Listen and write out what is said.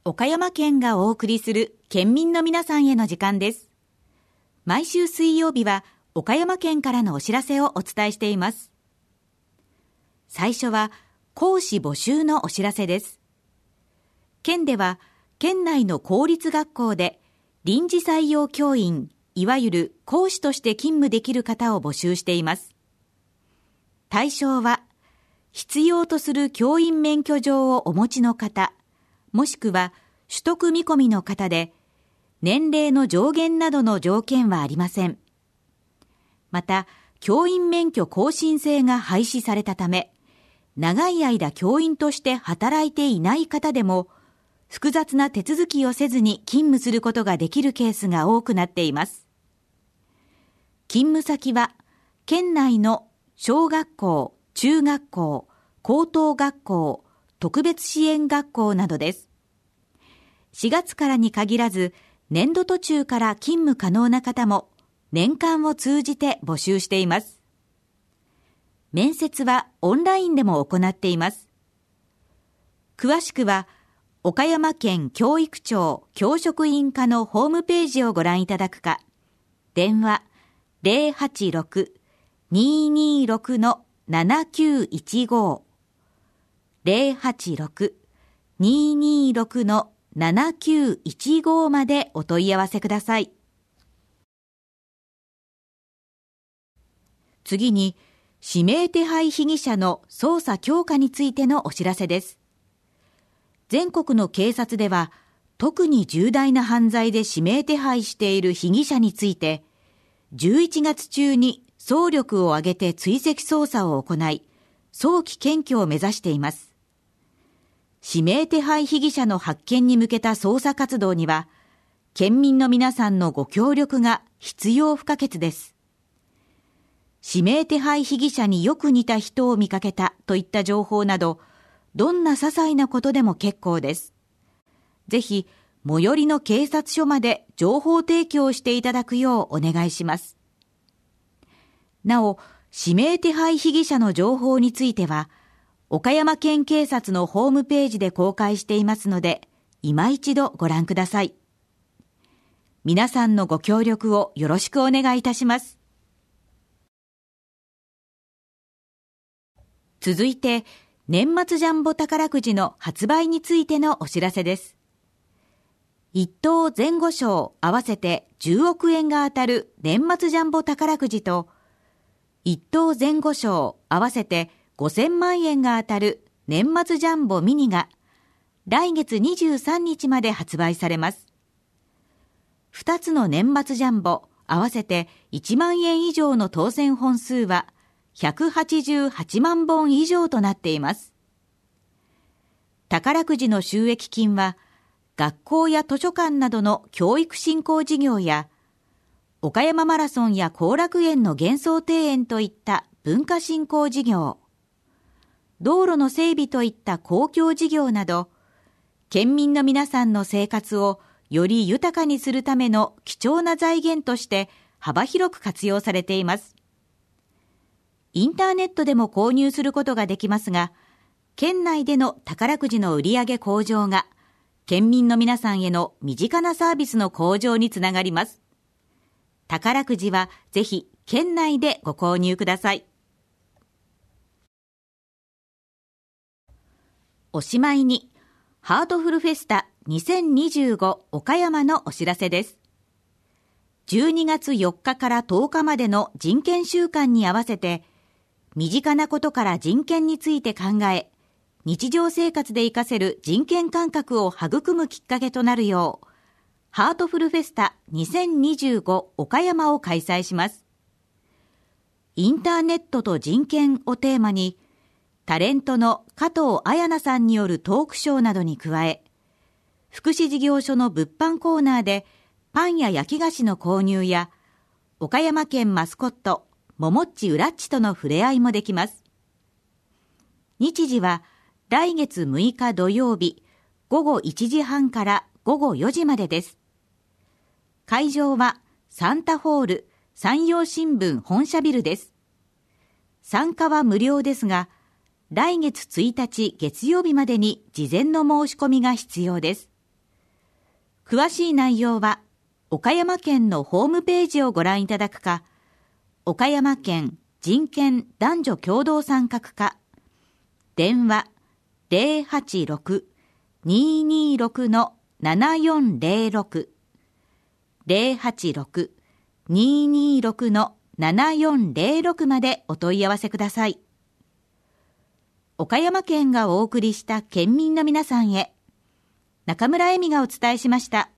岡山県がお送りする県民の皆さんへの時間です。毎週水曜日は岡山県からのお知らせをお伝えしています。最初は講師募集のお知らせです。県では県内の公立学校で臨時採用教員、いわゆる講師として勤務できる方を募集しています。対象は必要とする教員免許状をお持ちの方、もしくは取得見込みの方で、年齢の上限などの条件はありません。また、教員免許更新制が廃止されたため、長い間教員として働いていない方でも、複雑な手続きをせずに勤務することができるケースが多くなっています。勤務先は、県内の小学校、中学校、高等学校、特別支援学校などです。4月からに限らず、年度途中から勤務可能な方も年間を通じて募集しています。面接はオンラインでも行っています。詳しくは、岡山県教育庁教職員課のホームページをご覧いただくか、電話 086-226-7915 086-226-7915 までお問い合わせください。次に、指名手配被疑者の捜査強化についてのお知らせです。全国の警察では、特に重大な犯罪で指名手配している被疑者について、11月中に総力を挙げて追跡捜査を行い、早期検挙を目指しています。指名手配被疑者の発見に向けた捜査活動には、県民の皆さんのご協力が必要不可欠です。指名手配被疑者によく似た人を見かけたといった情報など、どんな些細なことでも結構です。ぜひ、最寄りの警察署まで情報提供していただくようお願いします。なお、指名手配被疑者の情報については、岡山県警察のホームページで公開していますので、今一度ご覧ください。皆さんのご協力をよろしくお願いいたします。続いて、年末ジャンボ宝くじの発売についてのお知らせです。一等前後賞合わせて10億円が当たる年末ジャンボ宝くじと、一等前後賞合わせて5000万円が当たる年末ジャンボミニが来月23日まで発売されます。2つの年末ジャンボ合わせて1万円以上の当選本数は188万本以上となっています。宝くじの収益金は学校や図書館などの教育振興事業や岡山マラソンや後楽園の幻想庭園といった文化振興事業、道路の整備といった公共事業など、県民の皆さんの生活をより豊かにするための貴重な財源として幅広く活用されています。インターネットでも購入することができますが、県内での宝くじの売上向上が、県民の皆さんへの身近なサービスの向上につながります。宝くじはぜひ県内でご購入ください。おしまいに、ハートフルフェスタ2025岡山のお知らせです。12月4日から10日までの人権週間に合わせて、身近なことから人権について考え、日常生活で活かせる人権感覚を育むきっかけとなるよう、ハートフルフェスタ2025岡山を開催します。インターネットと人権をテーマに、タレントの加藤彩奈さんによるトークショーなどに加え、福祉事業所の物販コーナーでパンや焼き菓子の購入や、岡山県マスコット、ももっちうらっちとの触れ合いもできます。日時は来月6日土曜日午後1時半から午後4時までです。会場はサンタホール山陽新聞本社ビルです。参加は無料ですが、来月1日月曜日までに事前の申し込みが必要です。 詳しい内容は岡山県のホームページをご覧いただくか、岡山県人権男女共同参画課、電話 086-226-7406 086-226-7406 までお問い合わせください。岡山県がお送りした県民の皆さんへ、中村恵美がお伝えしました。